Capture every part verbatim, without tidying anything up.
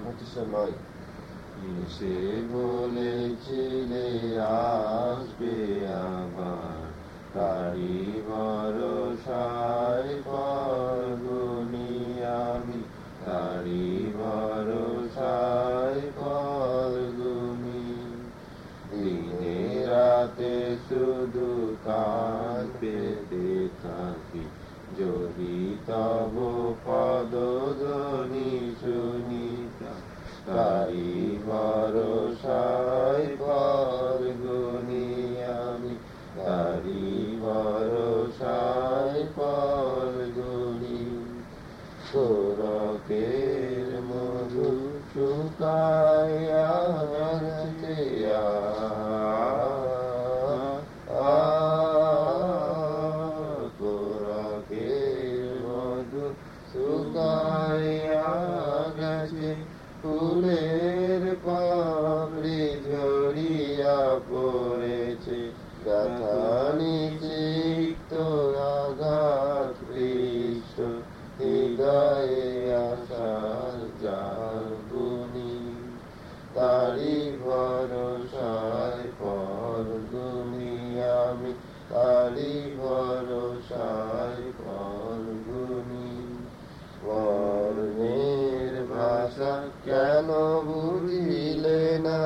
প্রতিষ্ঠা নয়। সে বলেছিলে আসবে আবার, তারি ভরসায় ফলগুনি আমি, তারি ভরসায় ফলগুনি। দিনে রাতে শুধু কান পেতে থাকি, যদি তব পদধ্বনি শুনিতাম। তারি ভরসায় ফলগুনি আমি, তারি ভরসায় ফলগুনি। গোরখের মধু শুকাইয়া গেছে, গোরখের মধু শুকাইয়া গেছে, ফুলের পাপড়ি ঝরিয়া পড়েছে। ব্যথা নিষিক্ত আঘাত পৃষ্ঠ, হৃদয়ে আশার জাগুনি। তারি ভরসায় ফলগুনি আমি, তারি ভরসায় ফলগুনি। বর্ণের ভাষা কেন বুঝিলে না,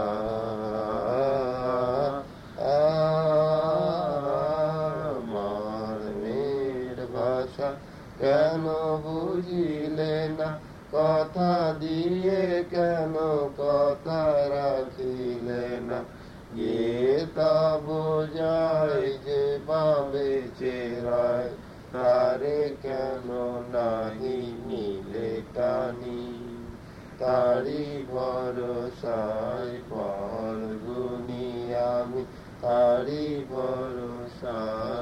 বর্ণের ভাষা কেন বুঝিলে না, কথা দিয়ে কেন কথা রাখিলে না। এ তা বোঝায় যে পাবে চেরায়, তারে কেন নাহি নিলে টানি। তারি ভরসায় ফলগুনি আমি, তারি ভরসায়